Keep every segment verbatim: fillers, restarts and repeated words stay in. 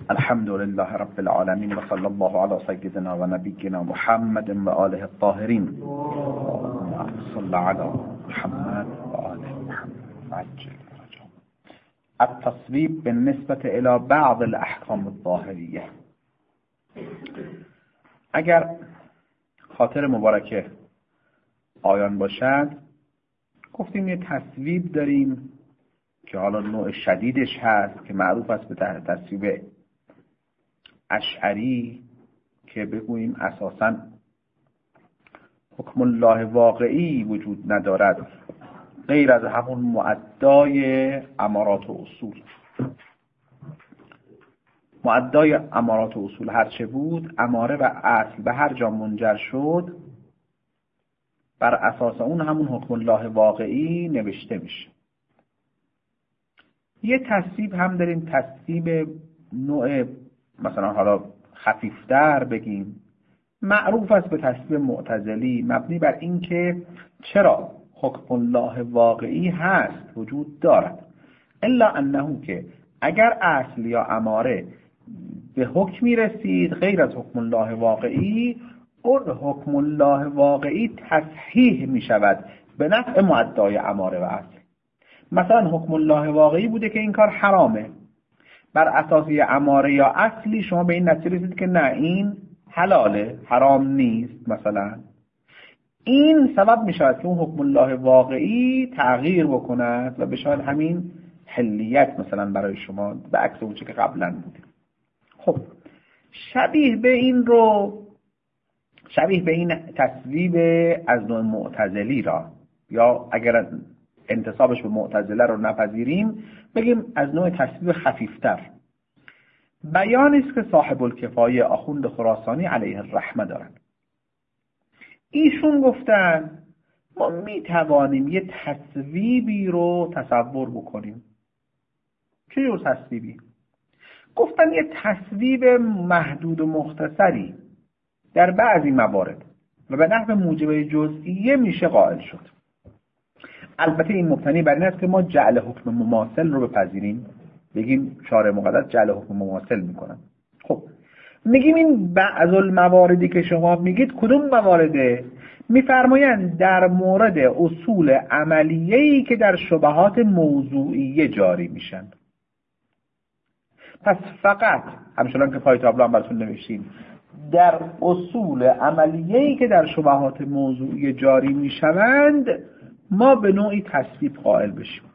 الحمد لله رب العالمين و صلی الله علی سیدنا و نبینا محمد و آله الطاهرین. اللهم صل علی محمد و آله محمد عجل فرجهم. التصویب بالنسبة الى بعض الاحکام الظاهریه. اگر خاطر مبارکه آیان باشد، گفتیم یه تصویب داریم که حالا نوع شدیدش هست که معروف است به تصویب اشعری، که بگوییم اساساً حکم الله واقعی وجود ندارد غیر از همون معدای امارات و اصول. معدای امارات و اصول هرچه بود، اماره و اصل به هر جا منجر شد، بر اساس اون همون حکم الله واقعی نوشته میشه. یه تصویب هم داریم، تصویب نوع مثلا حالا خفیفتر بگیم، معروف است به تصویب معتزلی، مبنی بر این که چرا حکم الله واقعی هست، وجود دارد، الا انه که اگر اصل یا اماره به حکمی رسید غیر از حکم الله واقعی، اون حکم الله واقعی تصحیح می شود به نفع معدای اماره و اصل. مثلا حکم الله واقعی بوده که این کار حرامه، بر اساس اماره یا اصلی شما به این نتیجه رسید که نه این حلاله، حرام نیست، مثلا این سبب می شود که اون حکم الله واقعی تغییر بکند و بشود همین حلیت مثلا برای شما به عکس اون چه که قبلا بوده. خب شبیه به این رو شبیه به این تصویب از نوع معتزلی را، یا اگر انتسابش به معتزله رو نپذیریم بگیم از نوع تصویب خفیفتر، بیانی است که صاحب الکفایه آخوند خراسانی علیه الرحمه دارند. ایشون گفتن ما می توانیم یه تصویبی رو تصور بکنیم. چه جور تصویبی؟ گفتن یه تصویب محدود و مختصری در بعضی موارد و به نحو موجب جزئیه میشه قائل شد. البته این مبتنی بر این است که ما جعل حکم مماثل رو بپذیریم، بگیم شارع مقدس جعل حکم مماثل میکنن. خب میگیم این بعض المواردی که شما میگید کدوم موارده؟ میفرمایند در مورد اصول عملیه‌ای که در شبهات موضوعیه جاری میشن. پس فقط همچنان که پای تابلو هم براتون نوشتیم، در اصول عملیه‌ای که در شبهات موضوعی جاری میشوند ما به نوعی تصویب قائل بشیم.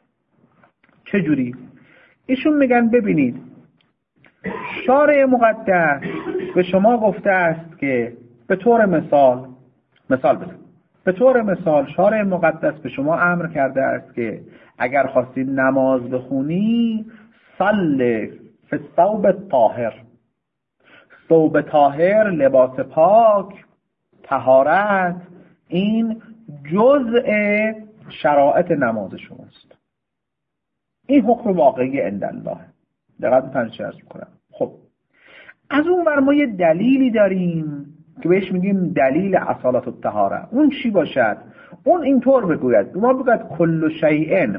چجوری؟ ایشون میگن ببینید شارع مقدس به شما گفته است که به طور مثال مثال بزن به طور مثال شارع مقدس به شما امر کرده است که اگر خواستی نماز بخونی صلی فی الثوب الطاهر. ثوب طاهر، لباس پاک، طهارت، این جزء شرائط نماز شماست. این حکم واقعی عند الله. دقت تنش عرض می‌کنم. خب از اون ور ما یه دلیلی داریم که بهش میگیم دلیل اصالت الطهاره. اون چی باشد؟ اون اینطور بگوید، ما بگوید کل شیء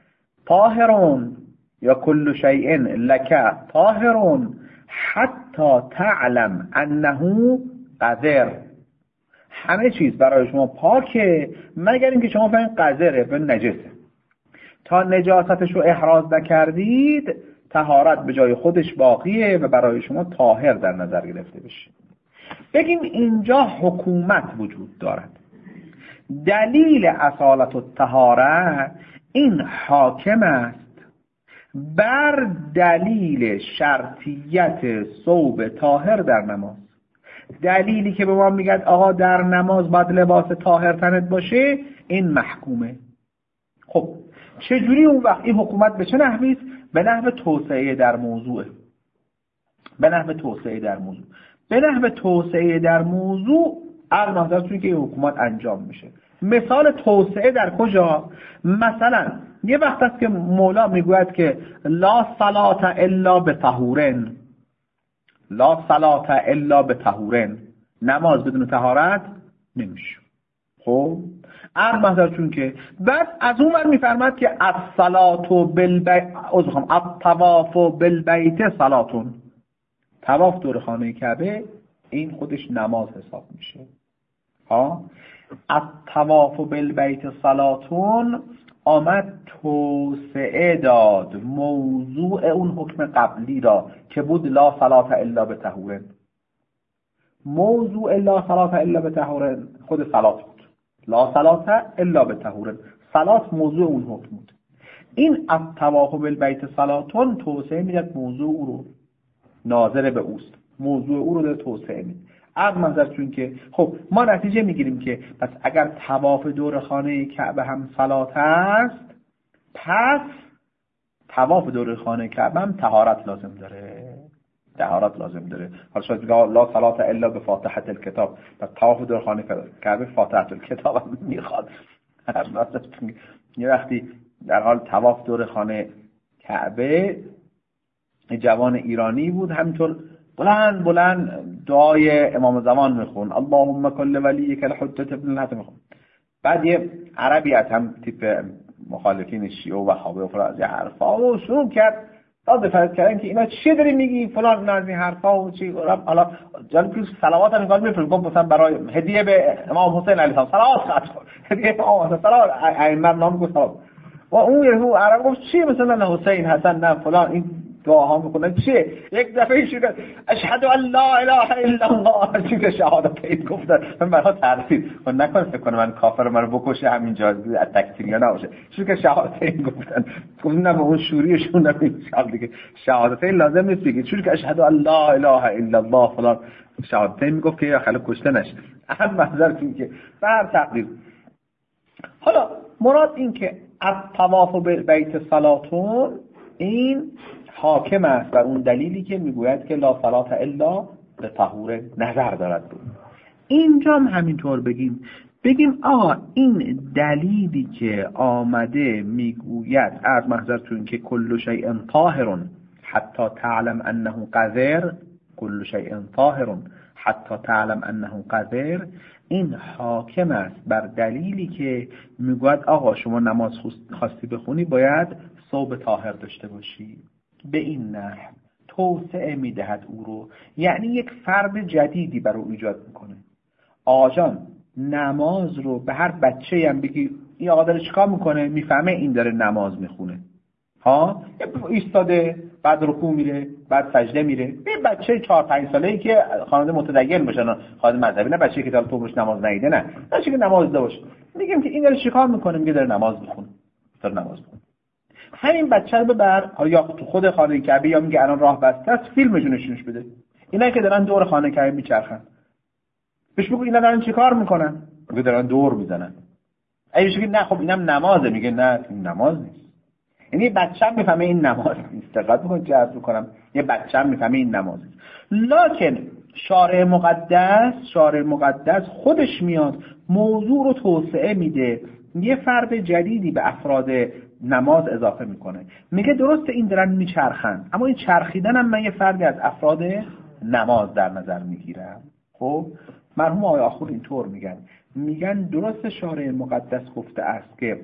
طاهرون یا کل شیء لک طاهرون حتی تعلم انه قذر. همه چیز برای شما پاکه مگر اینکه شما فهمید قذره، به نجسه. تا نجاستش رو احراز نکردید طهارت به جای خودش باقیه و برای شما طاهر در نظر گرفته بشه. بگیم اینجا حکومت وجود دارد. دلیل اصالت الطهاره این حاکم است بر دلیل شرطیت ثوب طاهر در نماز. دلیلی که به ما میگه آقا در نماز باید لباس طاهر تنت باشه، این محکومه. خب چجوری اون وقت این حکومت به چه نحوی است؟ به نحو توسعه در موضوع. به نحو توسعه در موضوع. به نحو توسعه در موضوع عرض که این حکومت انجام میشه. مثال توسعه در کجا؟ مثلا یه وقت است که مولا میگوید که لا صلاة الا بطهورن، لا صلاة الا بطهورن، نماز بدون طهارت نمیشه. خب عرض محضر چون که بعد از اون ور میفرماد که الصلاة بالبیت ازخم الطواف بالبیت صلاتون، طواف دور خانه کعبه این خودش نماز حساب میشه. ها الطواف بالبیت صلاتون آمد توسعه داد موضوع اون حکم قبلی را که بود لا صلاة الا بطهور. موضوع لا صلاة الا بطهور خود صلات بود، لا صلاة الا بطهور، صلات موضوع اون حکم بود. این الطواف بالبیت صلاتون توسعه میداد موضوع او رو، ناظر به اوست، موضوع او رو داره توسعه میده. از منظر چون که خب ما نتیجه میگیریم که پس اگر طواف دور خانه کعبه هم صلات است، پس طواف دور خانه کعبه هم طهارت لازم داره، طهارت لازم داره. حالا شاید بگه لا صلاة الا بفاتحة الکتاب، پس طواف دور خانه کعبه فاتحة الکتاب هم میخواد. یه وقتی در حال طواف دور خانه کعبه جوان ایرانی بود همینطور بلند بلند دعای امام زمان میخون، اللهم کل ولیک الحجة ابن الحسن میخون. بعد یه عربی از هم تیپ مخالفین شیعه و وهابی و فلان از این حرفا و شروع کرد داد فرض کردن که اینا چی داری میگی فلان از این حرفا و چی. حالا جالب که صلوات هم نگاه میفرست، گفت مثلا برای هدیه به امام حسین علیه السلام صلوات خط کن، هدیه به امام حسین صلوات ائمه نام گفت صلوات. و اون یهو عرب گفت چی مثلا نه حسین حسن نه فلان این دعاها میکنن چیه؟ یک دفعه شروع اشهد ان لا اله الا الله چون که شهادتین گفتن من برای ترسید و نکنه فکر کنه من کافر منو بکشه همینجا تکتیریا نباشه، چون که شهادتین گفتن گفتن نه به اون شوریشون نمیشه دیگه شهادتین لازم نیست بگید، چون که اشهد ان لا اله الا الله فلان شهادتین میگفت که خیلی کشته نشه. هم منظر چون که بر تقدیر. حالا مراد این که الطواف بالبیت صلاتون این حاکم است بر اون دلیلی که میگوید که لا صلاة الا به طهور نظر دارد بود. اینجا هم همینطور بگیم بگیم آقا این دلیلی که آمده میگوید از محضرتون که کل شیء طاهر حتی تعلم انه قذر، کل شیء طاهر حتی تعلم انه قذر، این حاکم است بر دلیلی که میگوید آقا شما نماز خواستی بخونی باید ثوب طاهر داشته باشی. به این نحو توسعه میدهد او رو، یعنی یک فرد جدیدی برای او ایجاد میکنه. آقا جان نماز رو به هر بچه‌ای هم بگی این آقا داره چیکار میکنه میفهمه این داره نماز میخونه، ها ایستاده بعد رکوع میره بعد سجده میره. یه بچه چهار پنج ساله‌ای که خانواده متدین باشن، خانواده مذهبی، نه بچه‌ای که تا عمرش نماز ندیده، نه بچه‌ای که نماز دیده باشه، میگیم که این داره چیکار میکنه میگه داره نماز میخونه، داره نماز میخونه. همین بچه رو ببر یا تو خود خانه کعبه یا میگه الان راه بسته است فیلمشو نشونش بده، اینا که دارن دور خانه کعبه میچرخن بهش بگو اینا دارن چیکار میکنن، میگه دارن دور میزنن. اگه بگی نه خب اینم نمازه، میگه نه این نماز نیست. یعنی بچه‌م میفهمه این نماز نیست. دقت بکن چه عرض میکنم، یه بچه‌م میفهمه این نماز نیست. لکن شارع مقدس شارع مقدس خودش میاد موضوع رو توسعه میده، یه فرد جدیدی به افراد نماز اضافه میکنه، میگه درسته این دارن میچرخن اما این چرخیدن هم من یه فردی از افراد نماز در نظر میگیرم. خب مرحوم آقای آخور اینطور میگن، میگن درست شارع مقدس گفته است که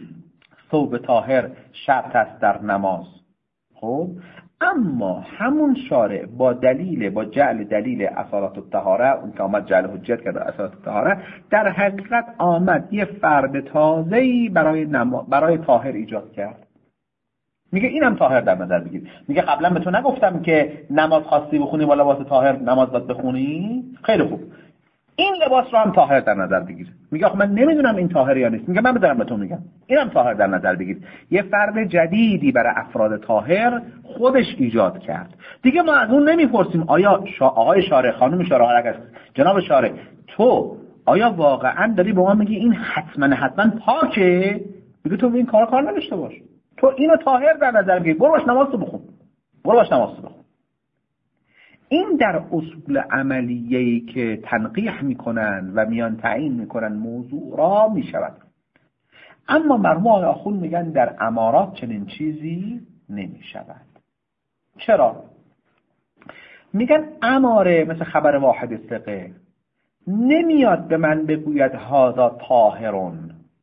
ثوب طاهر شرط است در نماز، خب اما همون شارع با دلیل با جعل دلیل اصالت الطهاره، اون که آمد جعل حجت کرد اصالت الطهاره، در حقیقت آمد یه فرد تازه‌ای برای نما... برای طاهر ایجاد کرد. میگه اینم طاهر در نظر بگیر. میگه قبلا به تو نگفتم که نماز خواستی بخونی با لباس طاهر نماز باید بخونی؟ خیلی خوب، این لباس رو هم طاهر در نظر بگیر. میگه آخه من نمیدونم این طاهر یا نیست. میگه من بدارم به تو میگم اینم طاهر در نظر بگیر. یه فرد جدیدی برای افراد طاهر خودش ایجاد کرد. دیگه ما از اون نمیپرسیم آیا شا... آقای شارع، خانم شارع، جناب شارع، تو آیا واقعا داری به ما میگی این حتما حتما پاکه؟ میگه تو این کار کار نداشته باش، تو اینو طاهر در نظر بگیر، برو باش نماز بخون، برو باش نماز بخون. این در اصول عملیه‌ای که تنقیح میکنن و میان تعیین میکنن موضوع را میشود. اما مرحوم آقای آخوند میگن در امارات چنین چیزی نمیشود. چرا؟ میگن اماره مثل خبر واحد ثقه نمیاد به من بگوید هذا طاهرون،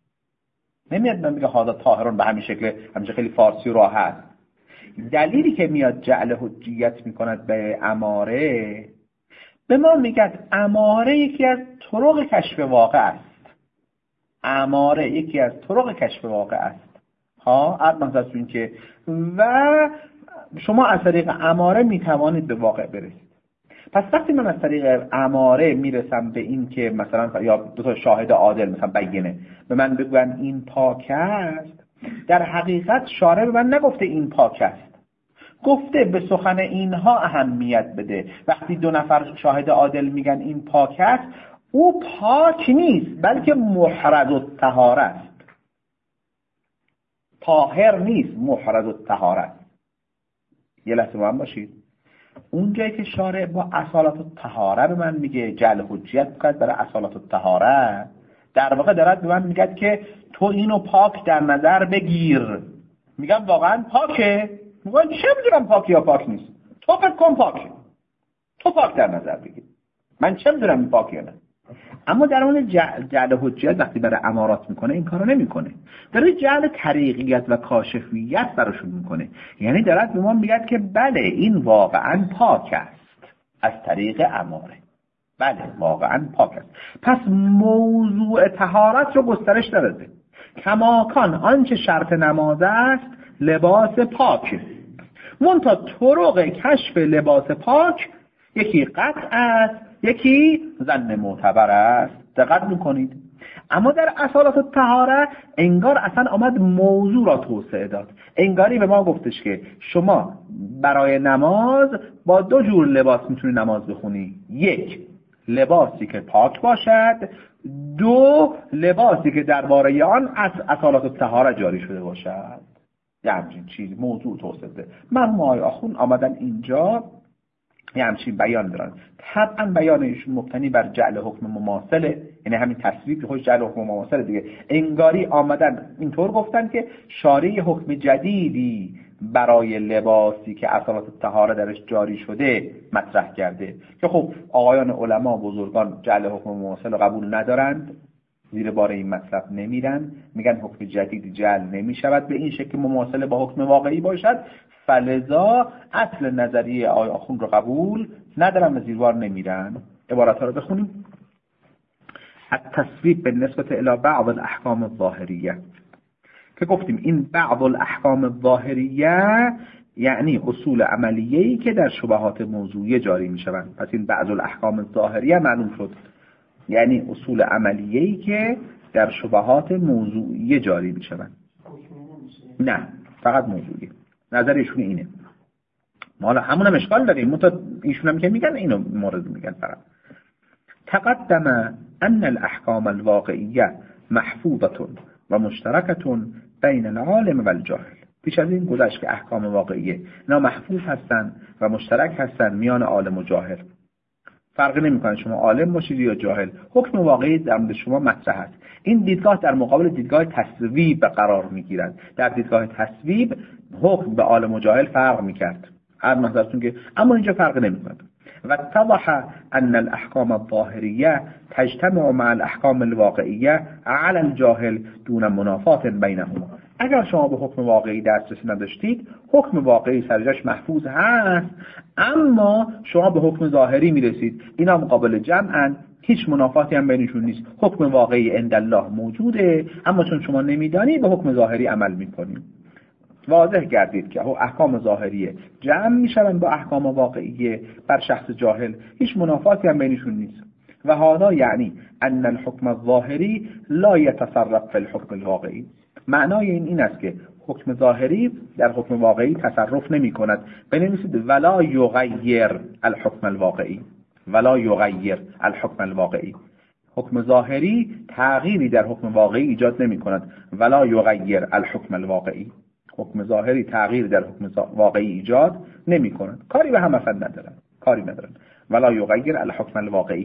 نمیاد من میگه هذا طاهرون به همین شکل، همیشه خیلی فارسی و راحت. دلیلی که میاد جعل حجیت میکند به اماره، به ما میگه اماره یکی از طرق کشف واقع است. اماره یکی از طرق کشف واقع است. ها عرض این که و شما از طریق اماره میتوانید به واقع برسید. پس وقتی من از طریق اماره میرسم به این که مثلا یا دو تا شاهد عادل مثلا بینه به من بگن این پاک است، در حقیقت شارع به من نگفته این پاک است، گفته به سخن اینها اهمیت بده. وقتی دو نفر شاهد عادل میگن این پاک است، او پاک نیست بلکه محرز الطهاره است. طاهر نیست، محرز الطهاره است. یه لحظه با هم باشید. اون جایی که شارع با اصالت الطهاره به من میگه جعل حجیت بکنید برای اصالت الطهاره، در واقع دارد به من میگه که تو اینو پاک در نظر بگیر. میگم واقعا پاکه؟ میگم چه میدونم پاک یا پاک نیست؟ تو فکر کن پاکه، تو پاک در نظر بگیر، من چه میدونم این پاک یا نه. اما در اون جعل حجیت وقتی برای امارات میکنه این کارو نمیکنه، برای جعل طریقیت و کاشفیت براشون میکنه. یعنی دارد به ما میگه که بله این واقعا پاک است از طریق اماره، بله واقعا پاک است. پس موضوع طهارت رو گسترش داده. کماکان آنچه شرط نماز است لباس پاک، منتها طرق کشف لباس پاک یکی قطع است، یکی ظن معتبر است. دقت میکنید؟ اما در اصالت الطهاره انگار اصلا آمد موضوع را توسعه داد. انگاری به ما گفتش که شما برای نماز با دو جور لباس میتونی نماز بخونی. یک، لباسی که پاک باشد. دو، لباسی که درباره آن از اصالت الطهاره جاری شده باشد. یه همچین چیز موضوع توسعه ده. مرحوم آخوند آمدن اینجا یه همچین بیان دارن. طبعا بیان ایشون مبتنی بر جعل حکم مماثله، یعنی همین تصویب خودش جعل حکم مماثله دیگه. انگاری آمدن اینطور گفتن که شارع حکم جدیدی برای لباسی که اصالت الطهاره درش جاری شده مطرح کرده که خب آقایان علما بزرگان جعل حکم مماثل قبول ندارند، زیر بار این مطلب نمیرن، میگن حکم جدید جعل نمیشود به این شکل مماثل با حکم واقعی باشد، فلذا اصل نظریه آقای آخوند رو قبول ندارن و زیر بار نمیرن. عبارت ها رو بخونیم. التصویب بالنسبه الى بعض الاحکام الظاهریه، که گفتیم این بعض الاحکام الظاهریه یعنی اصول عملیه‌ای که در شبهات موضوعی جاری میشوند. پس این بعض الاحکام الظاهریه معلوم شد، یعنی اصول عملیه‌ای که در شبهات موضوعی جاری میشوند. نه، فقط موضوعی. نظر ایشون اینه. ما حالا همون هم اشکال داریم، متا ایشون هم که میگن اینو مورد میگن. فقط تقدم ان الاحکام الواقعیه محفوظه و مشترکه بین العالم و الجاهل. پیش از این گذشت که احکام واقعیه اینا محفوظ هستن و مشترک هستن میان عالم و جاهل. فرق نمیکنه شما عالم باشید یا جاهل، حکم واقعی در مورد شما مطرح است. این دیدگاه در مقابل دیدگاه تصویب قرار میگیرد. در دیدگاه تصویب حکم به عالم و جاهل فرق میکرد. هر نظرتون که اما اینجا فرق نمیکنه. و اتضح ان الاحکام الظاهریه تجتمع مع الاحکام الواقعیه على الجاهل دون منافات بینهما. اگر شما به حکم واقعی دسترسی نداشتید، حکم واقعی سرجاش محفوظ هست، اما شما به حکم ظاهری میرسید، اینا مقابل جمعن، هیچ منافاتی هم بینشون نیست. حکم واقعی عند الله موجوده، اما چون شما نمیدانی به حکم ظاهری عمل میکنید. واضح گردید که احکام ظاهریه جمع میشون با احکام واقعیه بر شخص جاهل، هیچ منافاتی هم بینشون نیست. و هذا یعنی ان الحکم الظاهری لا يتصرف في الحکم الواقعی. معنای این این است که حکم ظاهری در حکم واقعی تصرف نمی کند. بنویسید ولا یغیر الحکم الواقعی، ولا یغیر الحکم الواقعی. حکم ظاهری تغییری در حکم واقعی ایجاد نمی کند. ولا یغیر الحکم الواقعی. حکم ظاهری تغییر در حکم واقعی ایجاد نمی کند. کاری به هم اصلا ندارن. کاری ندارن. ولا یغیر الحکم الواقعی.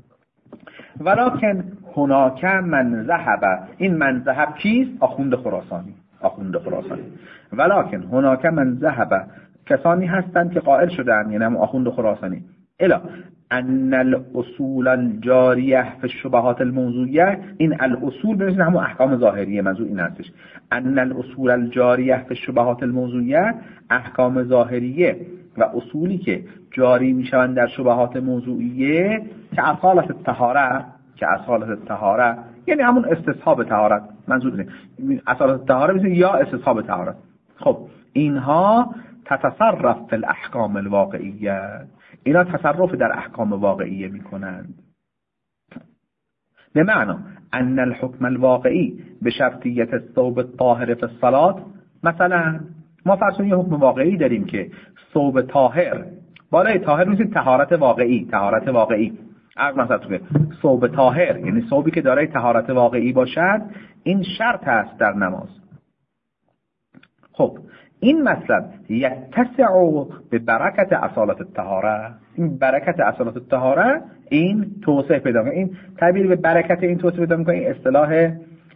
ولکن هناک من ذهب. این من ذهب کیست؟ آخوند خراسانی. آخوند خراسانی. ولکن هناک من ذهب، کسانی هستند که قائل شدند، یعنی هم آخوند خراسانی، الا ان الاصول الجاریه فی الشبهات الموضوعیه، این الاصول ببینید همون احکام ظاهریه، منظور این هستش ان الاصول الجاریه فی الشبهات الموضوعیه، احکام ظاهریه و اصولی که جاری میشوند در شبهات موضوعیه که اصالت الطهاره، که اصالت الطهاره یعنی همون استصحاب طهارت، منظور اینه اصالت الطهاره میشه یا استصحاب طهارت. خب اینها تتصرف فی الاحکام الواقعیه، اینا تصرف در احکام واقعیه میکنند. به معنی ان الحکم الواقعی به شرطیت الثوب الطاهر فی الصلاة، مثلا ما فرض کنیم یه حکم واقعی داریم که ثوب طاهر، بالای طاهر میشه طهارت واقعی، طهارت واقعی عرض مثلا تو ثوب طاهر یعنی ثوبی که دارای طهارت واقعی باشد، این شرط است در نماز. خب این مطلب یتسع به برکت اصالت الطهاره، این برکت اصالت الطهاره این توسعه پیدا می‌کنه. این تعبیر به برکت این توسعه پیدا می‌کنه، این اصطلاح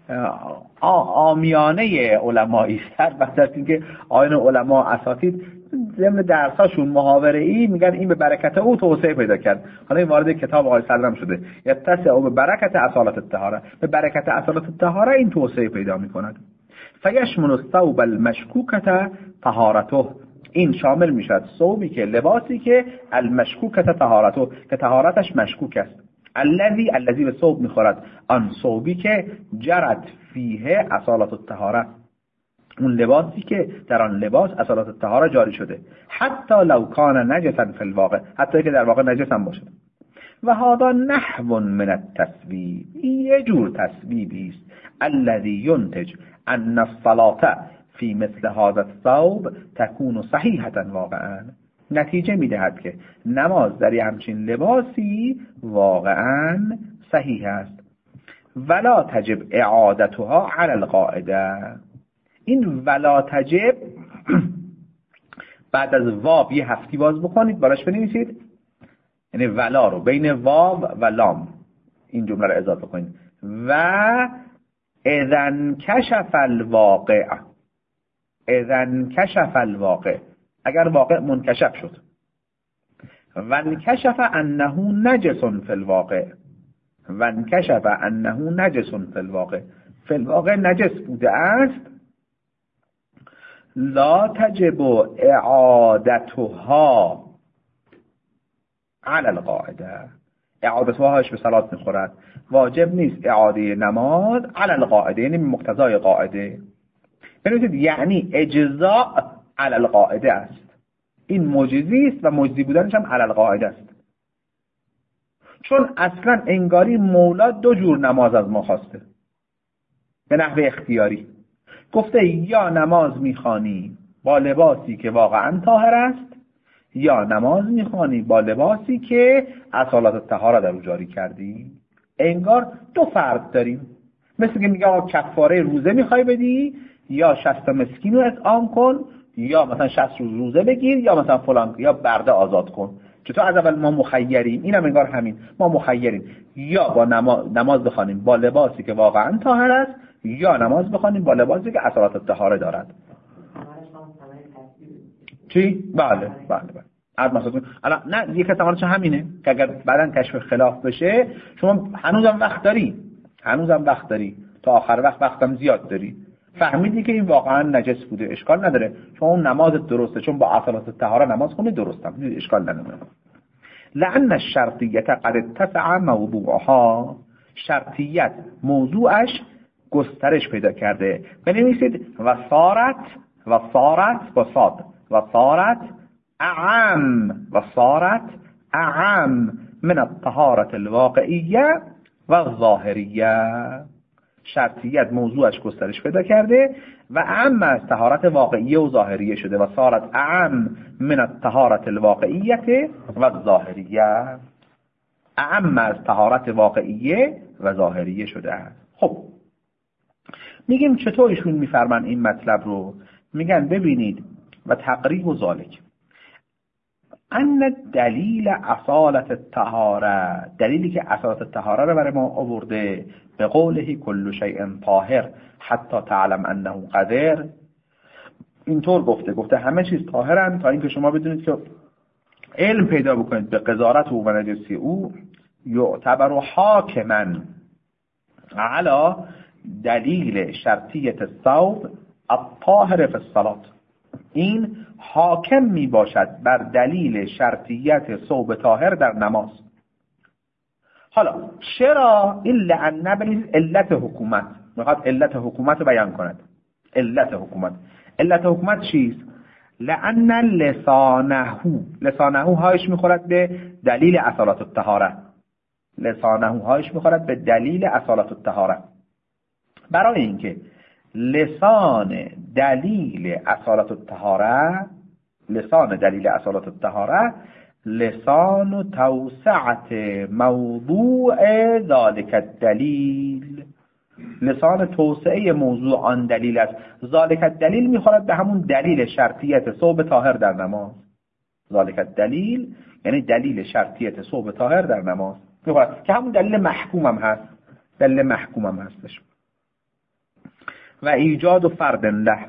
عامیانه علمایی است. بعد از اینکه آیین علما اساتید ضمن درساشون محاوره‌ای میگن این به برکت او توسعه پیدا کرد. حالا این وارد کتاب آقای صدرم شده، یتسع به برکت اصالت الطهاره، به اصالت الطهاره این توسعه پیدا می‌کند. فیشمل الثوب المشکوکة طهارته، این شامل میشد ثوبی که لباسی که المشکوکة طهارته که طهارتش مشکوک است، الذی الذی به ثوب میخورد، آن ثوبی که جرت فیه اصالت الطهاره، اون لباسی که در آن لباس اصالت الطهاره جاری شده، حتی لو کان نجسا فی الواقع، حتی که در واقع نجس هم باشد. و هذا نحو من التسبیب، یه جور تسبیبی است، الذی ینتج ان الصلاة فی مثل هذا الثوب تكون صحیحة واقعا، نتیجه میدهد که نماز در همچین لباسی واقعا صحیح است. ولا تجب اعادتها علی القاعده، این ولا تجب بعد از واو یه هفتی باز بکنید بالاش بنویسید، یعنی ولا رو بین واو و لام این جمله رو اضافه کنید. و اذن کشف الواقع، اذن کشف الواقع، اگر واقع منکشف شد. و انکشف انه نجس فی الواقع، و انکشف انه نجس فی الواقع، فی الواقع نجس بوده است. لا تجب اعادتها علی القاعده، اعادتها هاش به صلات میخورد، واجب نیست اعاده نماز علی القاعده، یعنی مقتضای قاعده. ببینید یعنی اجزاء علی القاعده است، این مجزی است و مجزی بودنش هم علی القاعده است. چون اصلا انگاری مولا دو جور نماز از ما خواسته به نحو اختیاری، گفته یا نماز میخوانی با لباسی که واقعا طاهر است، یا نماز میخوانی با لباسی که اصالت الطهاره در او جاری کردی. انگار دو فرد داریم، مثل که میگه کفاره روزه میخوای بدی، یا شصت مسکین رو اطعام کن، یا مثلا شصت روز روزه بگیر، یا مثلا فلان یا برده آزاد کن. چطور از اول ما مخیریم، اینم انگار همین، ما مخیریم یا با نماز, نماز بخوانیم با لباسی که واقعا طاهر است، یا نماز بخوانیم با لباسی که اصالت الطهاره دارد. چی؟ بله بله بله. از مثلا الان نه یک ثمرش همینه که اگر بعداً کشف خلاف بشه، شما هنوزم وقت داری، هنوزم وقت داری تا آخر وقت، وقتم زیاد داری، فهمیدی که این واقعا نجس بوده، اشکال نداره، چون اون نماز درسته، چون با اصالت الطهاره نماز خونی درستم، اشکال نداره. لأن الشرطیت قد اتسع موضوعها، شرطیت موضوعش گسترش پیدا کرده. بنویسید و صارت، و صارت با صاد، و صارت اعم، و صارت اعم من الطهارة الواقعیه و الظاهریه. شرطیت موضوعش گسترش پیدا کرده و اعم از طهارت واقعیه و ظاهریه شده، و صارت اعم من الطهارة الواقعیه و الظاهریه، اعم از طهارت واقعیه و ظاهریه شده است. خب میگیم چطور ایشون میفرمان این مطلب رو؟ میگن ببینید و تقریب و ذالک ان دلیل اصالت الطهاره، دلیلی که اصالت الطهاره رو برای ما آورده، به قوله کل شیء طاهر حتی تعلم انه قذر، اینطور گفته گفته همه چیز طاهرن تا اینکه شما بدونید که علم پیدا بکنید به قضاوت او و نجاسی او، یعتبر حاکما علی دلیل شرطیت الثوب الطاهر فی الصلاة، این حاکم می باشد بر دلیل شرطیت ثوب طاهر در نماز. حالا چرا؟ این لعنه بنید علت حکومت، میخواد علت حکومت رو بیان کند. علت حکومت علت حکومت چیست؟ لأن لسانه لسانه هایش میخورد به دلیل اصالت الطهاره، لسانه هایش میخورد به دلیل اصالت الطهاره. برای اینکه لسان دلیل اصالت الطهاره، لسان دلیل اصالت الطهاره لسان توسعت موضوع ذالک الدلیل، لسان توسعه موضوع آن دلیل است. ذالک الدلیل میخورد به همون دلیل شرطیت ثوب طاهر در نماز. ذالک الدلیل یعنی دلیل شرطیت ثوب طاهر در نماز میخورد که همون دلیل محکوم هم هست، دلیل محکوم هم هستش. و ایجاد و فرد له،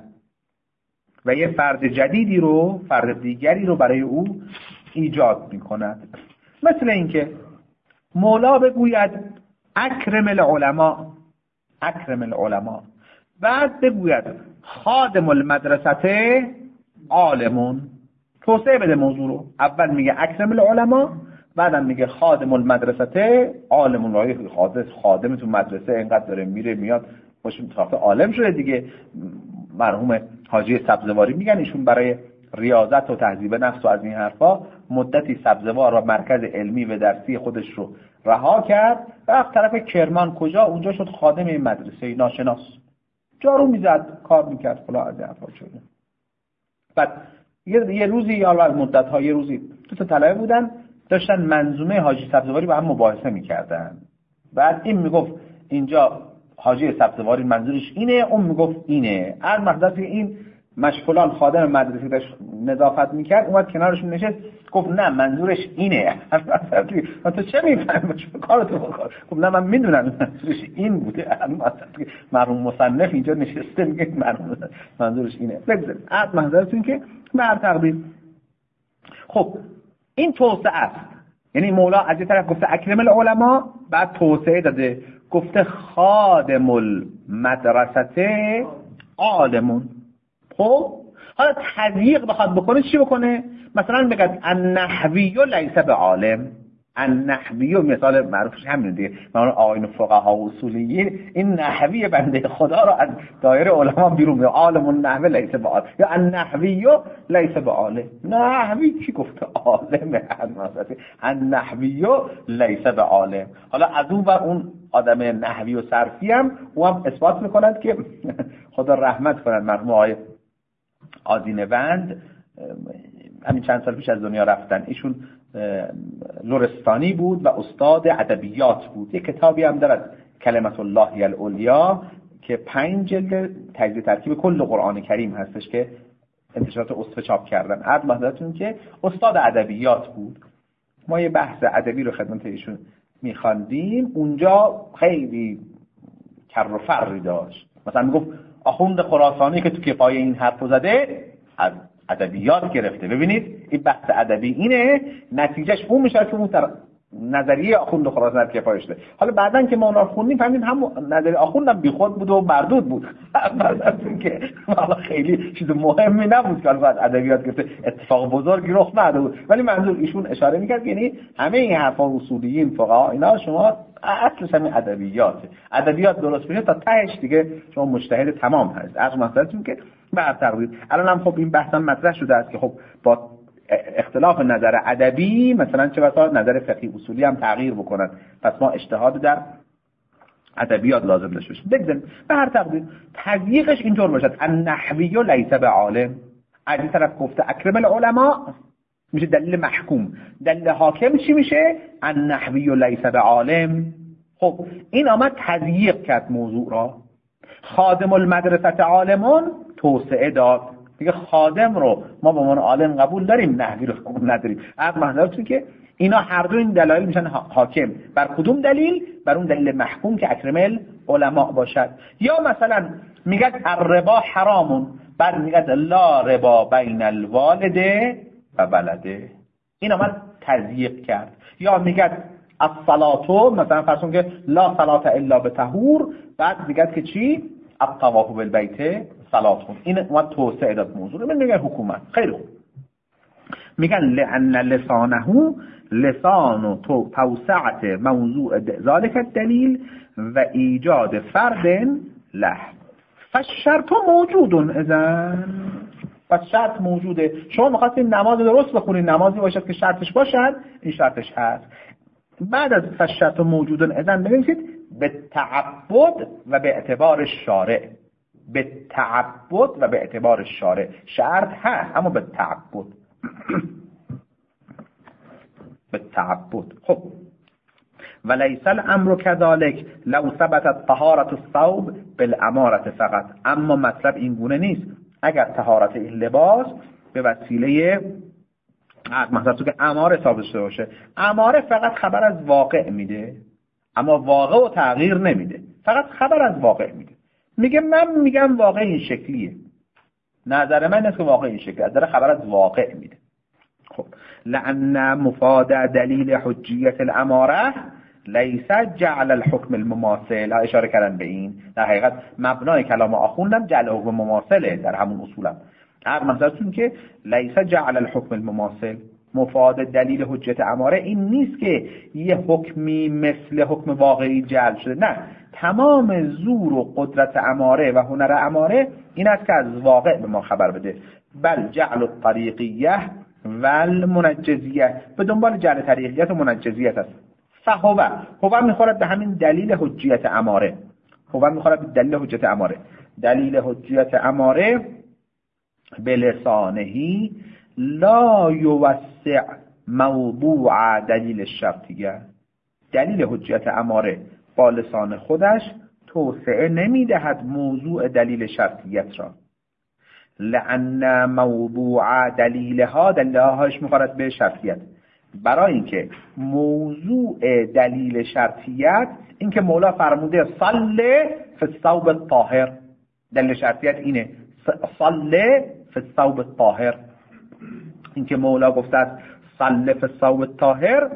و یه فرد جدیدی رو، فرد دیگری رو برای او ایجاد میکند. مثل اینکه مولا بگوید اکرم العلماء، اکرم العلماء، بعد بگوید خادم المدرسه عالمون، توسعه بده موضوع رو. اول میگه اکرم العلماء، بعدم میگه خادم المدرسه عالمون. رای خادم تو مدرسه اینقدر داره میره میاد، خوش میتافته عالم شده دیگه. مرحوم حاجی سبزواری میگن ایشون برای ریاضت و تهذیب نفس و از این حرفا مدتی سبزوار و مرکز علمی و درسی خودش رو رها کرد و از طرف کرمان کجا اونجا شد خادم این مدرسه ناشناس، جارو میزد، کار میکرد، فلا از این حرفا شده. بعد یه, یه روزی یا از مدت ها یه روزی دو تا طلبه بودن داشتن منظومه حاجی سبزواری با هم مباحثه میکردن. بعد این میگفت اینجا حاجی سبزواری منظورش اینه، اون میگفت اینه. از مقصد این مشغولان خادم مدرسه داشت نظافت میکرد، اومد کنارشون نشست گفت نه منظورش اینه. تو چه میفهمی؟ کارتو بکن. گفت نه من میدونم منظورش این بوده. مرحوم مصنف اینجا نشسته میگه منظورش اینه. بگذاریم از منظورتون که بر تقدیر. خب این توسعه است. یعنی مولا از یه طرف گفته اکرم العلماء، بعد توسعه داده گفته خادم المدرسه عالمون. خب حالا تضییق بخواد بکنه چی بکنه؟ مثلا بگه النحوی لیس بعالم. النحوی مثال معروفش همین دیگه، مثلا آیین فقها و اصولیین این نحوی بنده خدا رو از دایره علما بیرون میاره، عالم النحو لیس بعالم، یا النحوی لیس بعالم. نحوی کی گفته عالم؟ النحوی لیس بعالم. حالا از اون و اون آدم نحوی و صرفی هم او هم اثبات میکنند که خدا رحمت کنند مرحوم آقای آذین بند همین چند سال پیش از دنیا رفتن. ایشون لرستانی بود و استاد ادبیات بود. یک کتابی هم دارد کلمت الله العلیا که پنج جلد تجزیه ترکیب کل قرآن کریم هستش که انتشارات اصفه چاپ کردن. عرض محضرتون که استاد ادبیات بود. ما یه بحث ادبی رو خدمت ایشون میخواندیم، اونجا خیلی کر و فری داشت. مثلا میگفت آخوند خراسانی که تو کفایه این حرف زده از ادبیات گرفته. ببینید این بحث ادبی اینه، نتیجهش اون میشه که اون نظریه آخوند خراسانی در کفایه شده. حالا بعدن که ما اونا رو خوندیم فهمیدیم هم نظریه آخوندم بیخود بود و مردود بود. مثلا که حالا خیلی چیز مهمی نبود که از ادبیات گرفته، اتفاق بزرگی رخ نداده بود. ولی منظور ایشون اشاره میکرد یعنی همه این حرفا اصولیین فقها اینا شما اصلش همین ادبیاته. ادبیات درست میشه تا تهش دیگه شما مجتهد تمام هست. از مثلا که بر تقدیر الان هم خب این بحث هم مطرح شده است که خب با اختلاف نظر ادبی مثلا چه بسا نظر فقهی اصولی هم تغییر بکنن، پس ما اجتهاد در ادبیات لازم داشته باشیم. بگذاریم به هر تقدیر تضییقش اینطور باشد النحوی لیس بعالم. از این طرف گفته اکرم العلماء میشه دلیل محکوم، دلیل حاکم چی میشه؟ النحوی لیس بعالم. خب این آمد تضییق کرد موضوع را. خادم المدرسه عالمون توسعه داد، دیگه خادم رو ما به عنوان عالم قبول داریم، نحوی رو قبول نداریم. از محضرتون که اینا هر دو این دلایل میشن حاکم. بر کدوم دلیل؟ بر اون دلیل محکوم که اکرم العلماء باشد. یا مثلا میگه الربا حرامون، بعد میگه لا ربا بین الوالده و ولده. این آمد تضییق کرد. یا میگه الصلاتو، مثلا فرض کن که لا صلات الا بطهور، بعد میگه که چی؟ الطواف بالبیت صلاتون. این اومد توسعه داد موضوع. من میگه حکومت. خیلی خوب. میگن لأن لسانه لسان تو توسعت موضوع ذلك الدلیل و ایجاد فرد له فالشرط موجود اذن. پس شرط موجوده. شما میخواستین نماز درست بخونین، نمازی باشد که شرطش باشد، این شرطش هست. بعد از فالشرط موجود اذن ببینید به تعبد و به اعتبار شارع. به تعبد و به اعتبار شارع شرط هست، اما به تعبد به تعبد. خب ولیس الامر كذلك لو ثبتت طهارة الثوب بالامارة فقط. اما مطلب این گونه نیست اگر طهارت این لباس به وسیله مثلا تو که اماره ثابت شده باشه. اماره فقط خبر از واقع میده، اما واقع و تغییر نمیده، فقط خبر از واقع میده. میگه من میگم واقع این شکلیه، نظر من اینه که واقع این شکلیه، از در خبر از واقع میده. خب لأن مفاد دلیل حجیت الاماره لیس جعل الحکم المماثل. اشاره کردن به این. در حقیقت مبنای کلام آخوندم جعل حکم مماثله در همون اصولم. هر منظورتون که لیس جعل الحکم المماثل، مفاد دلیل حجت اماره این نیست که یه حکمی مثل حکم واقعی جعل شده. نه، تمام زور و قدرت اماره و هنر اماره این است که از واقع به ما خبر بده. بل جعل الطریقیه و المنجزیه، به دنبال جعل طریقیت و منجزیت است. فهو هو میخورد به همین دلیل حجیت اماره. هو میخورد به دلیل حجت اماره. دلیل حجیت اماره به لسانهی لا یوسع موضوع دلیل شرطیه. دلیل حجیت اماره با لسان خودش توسعه نمیدهد موضوع دلیل شرطیت را. لأن موضوع دلیلها دلیلهاش میخورد به شرطیت. برای اینکه موضوع دلیل شرطیت این که مولا فرموده صله فی الثوب الطاهر، دلیل شرطیت اینه صله فی الثوب الطاهر. این که مولا گفته است صله فی الثوب الطاهر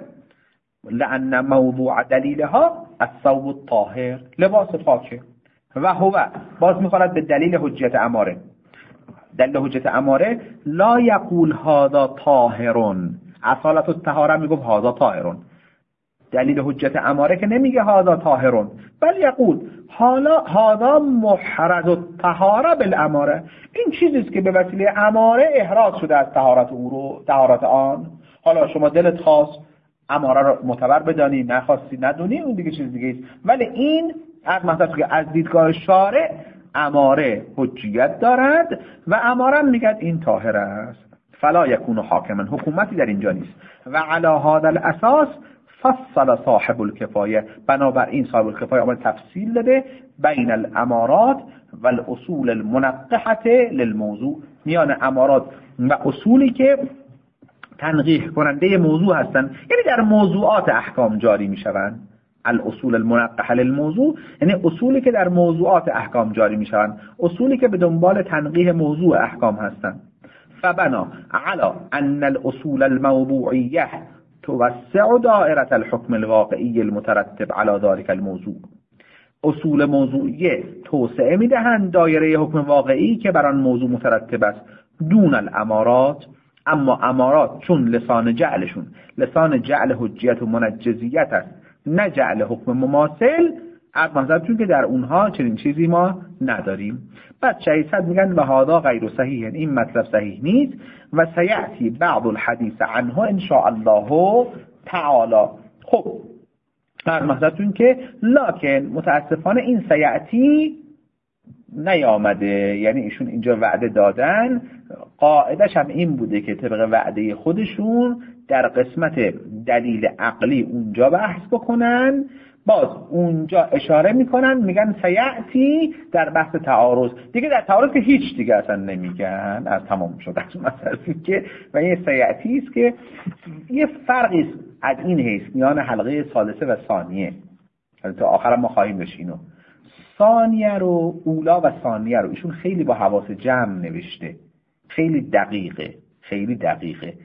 لأن موضوع دلیلها الثوب الطاهر، لباس پاکه. و هو باز میخورد به دلیل حجت اماره. دلیل حجت اماره لا یقول هذا طاهرون، اصالت الطهاره میگفت هذا طاهرون. دلیل حجت اماره که نمیگه هذا طاهرون، بل یقول حالا هذا محرز الطهاره بالاماره، این چیزی است که به وسیله اماره احراز شده از طهارت او رو، طهارت آن. حالا شما دلت خواست اماره رو معتبر بدانی، نخواستی ندونی، اون دیگه چیز دیگه است. ولی این از مثلا که از دیدگاه شارع اماره حجیت دارد و اماره میگه این طاهر است. فلا یکون حاکما، حکومتی در اینجا نیست. و علی هذا الاساس فصل صاحب الکفایه، بنابراین صاحب الکفایه آمد تفصیل داده بین الامارات و الاصول المنقحه للموضوع، میان امارات و اصولی که تنقیح کننده موضوع هستند، یعنی در موضوعات احکام جاری میشوند. الاصول المنقحه للموضوع یعنی اصولی که در موضوعات احکام جاری میشوند، اصولی که به دنبال تنقیح موضوع احکام هستند. فبنا على ان الاصول الموضوعیه توسع دائره الحكم الواقعی المترتب على ذلك الموضوع. اصول موضوعیه توسعه میدهند دایره حکم واقعی که بر آن موضوع مترتب است. دون الامارات، اما امارات چون لسان جعلشون لسان جعل حجیت و منجزیت است، نه جعل حکم مماثل، چون که در اونها چنین چیزی ما نداریم. بعد شهیصد میگن و هذا غیر صحیح، این مطلب صحیح نیست و سیأتی بعض الحدیث عنه ان شاء الله تعالی. خب در مطلبتون که لکن متاسفانه این سیأتی نیامده، یعنی ایشون اینجا وعده دادن، قاعدش هم این بوده که طبق وعده خودشون در قسمت دلیل عقلی اونجا بحث بکنن، باز اونجا اشاره میکنن میگن سیأتی در بحث تعارض، دیگه در تعارض که هیچ دیگه اصلا نمیگن، از تمام شد از مثلا که و یه سیأتی است که یه فرقی از این حیث میان حلقه ثالثه و ثانیه، تا آخر ما خواهیم داشت اینو. ثانیه رو اولا و ثانیه رو ایشون خیلی با حواس جمع نوشته، خیلی دقیقه، خیلی دقیقه.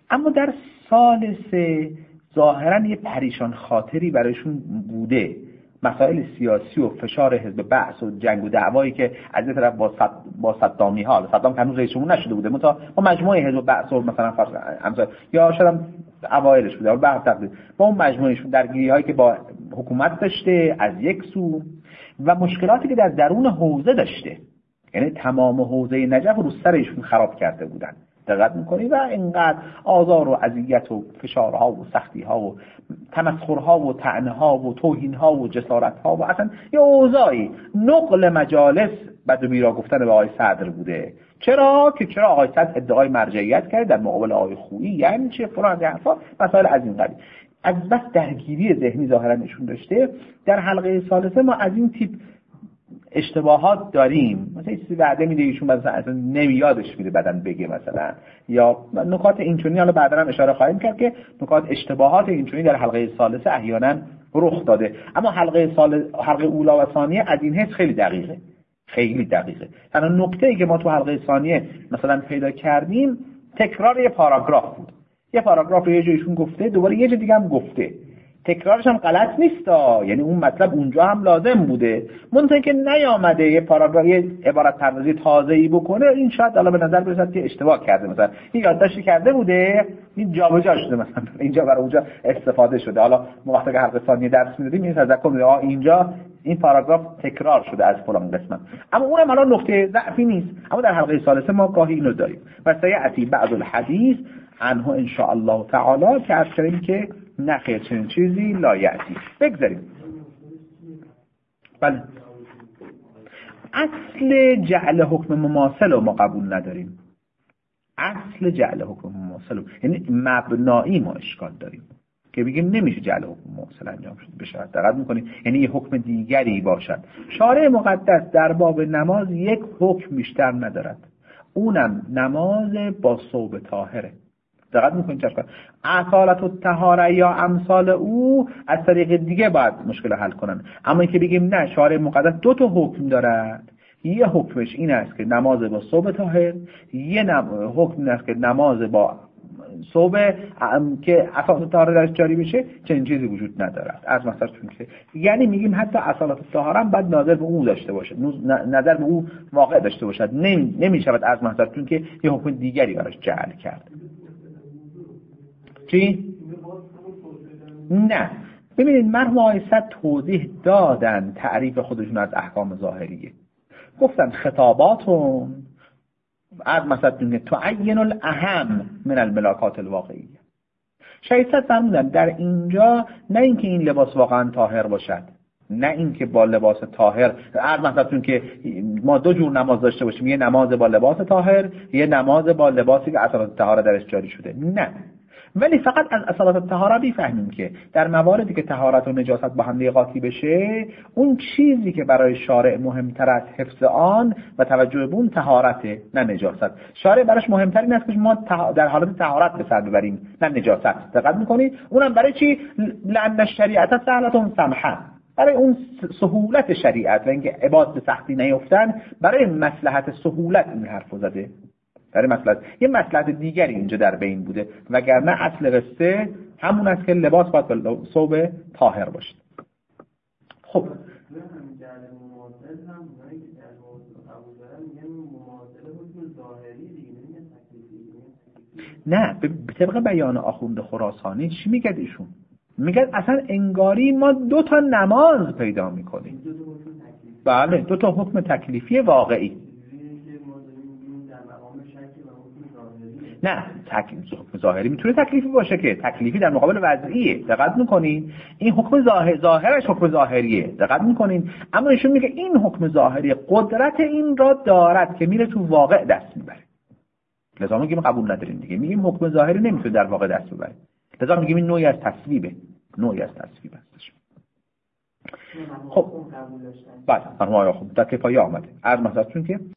اما در سال سه ظاهرا یه پریشان خاطری برایشون بوده، مسائل سیاسی و فشار حزب بعث و جنگ و دعوایی که از یه طرف با صد با صدامی ها، صدام هنوز رئیس جمهور نشده بوده، مثلا با مجموعه حزب بعث و مثلا فرض امثال یا شاید اوایلش بوده، اول بعد تقدیر با اون مجموعهشون درگیری هایی که با حکومت داشته از یک سو و مشکلاتی که در درون حوزه داشته، یعنی تمام حوزه نجف رو سر ایشون خراب کرده بودن. دقت میکنی و اینقدر آزار و اذیت و فشارها و سختیها و تمسخرها و طعنه‌ها و توهینها و جسارتها و اصلا یه اوضاعی نقل مجالس بد و بیرا گفتن به آقای صدر بوده. چرا که چرا آقای صدر ادعای مرجعیت کرد در مقابل آقای خویی، یعنی چه فلان حرفا، مسائل از این قبیل. از بس درگیری ذهنی ظاهرا نشون داشته. در حلقه ثالثه ما از این تیپ اشتباهات داریم، مثلا چیزی وعده میده ایشون مثلا اصلا نمیادش میده بعدن بگه مثلا، یا نکات اینچونی. حالا بعدا هم اشاره خواهیم کرد که نکات اشتباهات اینچونی در حلقه ثالثه احیانا رخ داده، اما حلقه سال حلقه اولا و ثانیه از این حیث خیلی دقیقه، خیلی دقیقه. تنها نکته‌ای که ما تو حلقه ثانیه مثلا پیدا کردیم تکرار یه پاراگراف بود، یه پاراگراف رو یه جای ایشون گفته، دوباره یه جای دیگه هم گفته، تکرارش هم غلط نیستا، یعنی اون مطلب اونجا هم لازم بوده، منتها که نیامده یه پاراگراف یه عبارت پردازی تازه‌ای بکنه، این شاید حالا به نظر برسد که اشتباه کرده، مثلا این یادداشتی کرده بوده این جابجا شده، مثلا اینجا برای اونجا استفاده شده. حالا ما وقتی که حلقه ثانیه درس می‌دادیم این تذکر می‌دیم آ اینجا این پاراگراف تکرار شده از فلان قسمت، اما اونم حالا نقطه ضعفی نیست. اما در حلقه ثالثه ما گاهی اینو داریم و سیأتی بعض الحدیث عنه ان شاء الله تعالی که عرض کردیم که نخیر چنین چیزی لا یأتی. بگذاریم. بله. اصل جعل حکم مماثل رو ما قبول نداریم. اصل جعل حکم مماثل رو، یعنی مبنایی ما اشکال داریم که بگیم نمیشه جعل حکم مماثل انجام شد بشه. دقت میکنید، یعنی یه حکم دیگری باشد. شارع مقدس در باب نماز یک حکم بیشتر ندارد، اونم نماز با ثوب طاهره. دقت میکنید چشم اصالت و طهاره یا امثال او از طریق دیگه باید مشکل حل کنن. اما اینکه بگیم نه شارع مقدس دو تا حکم دارد، یه حکمش این است که نماز با ثوب طاهر، یه نم... حکم این است که نماز با ثوب که اصالت طهاره درش جاری بشه، چنین چیزی وجود ندارد. از مثلا چون که یعنی میگیم حتی اصالت طهاره هم باید نظر به او داشته باشه، نظر به او واقع داشته باشد، نمی... نمیشود از مثلا چون که یه حکم دیگری براش جعل کرد. چی؟ نه ببینید مرحوم آقای صدر توضیح دادن تعریف خودشون از احکام ظاهریه، گفتن خطاباتون از مثلا تعین الاهم من الملاکات الواقعیه. شاید صدر فرمودن در اینجا نه اینکه این لباس واقعا طاهر باشد، نه اینکه با لباس طاهر، از مثلا که ما دو جور نماز داشته باشیم، یه نماز با لباس طاهر، یه نماز با لباسی که اصالت طهاره درش جاری شده، نه، ولی فقط از اصالت طهاره بیفهمیم که در مواردی که طهارت و نجاست با هم دیگه قاطی بشه، اون چیزی که برای شارع مهمتر از حفظ آن و توجه به اون طهارته نه نجاست. شارع براش مهمتر این است که ما در حالت طهارت به سر ببریم نه نجاست. دقت می‌کنید؟ اونم برای چی؟ لأن الشریعت سهلة سمحة، برای اون سهولت شریعت و اینکه عباد به سختی نیفتن، برای مصلحت سهولت این حرفو زده. برای مصلحت یه مصلحت دیگری اینجا در بین بوده، وگرنه اصل قصه همون است که لباس باید به ثوب طاهر باشه. خب نه به طبق بیان آخوند خراسانی چی میگه ایشون؟ میگه اصلا انگاری ما دو تا نماز پیدا میکنیم. بله دو تا حکم تکلیفی واقعی. نه حکم ظاهری میتونه تکلیفی باشه که تکلیفی در مقابل وضعیه. دقت میکنین این حکم ظاهر ظاهرش حکم ظاهریه. دقت میکنین اما ایشون میگه این حکم ظاهری قدرت این را دارد که میره تو واقع دست میبره. لذا میگیم قبول نداریم دیگه، میگیم حکم ظاهری نمیتونه در واقع دست ببره. لذا میگیم این نوعی از تصویبه، نوعی از تصویب هستش. خب بعد فرمایا خب در کفایه آمده از مثلا چون که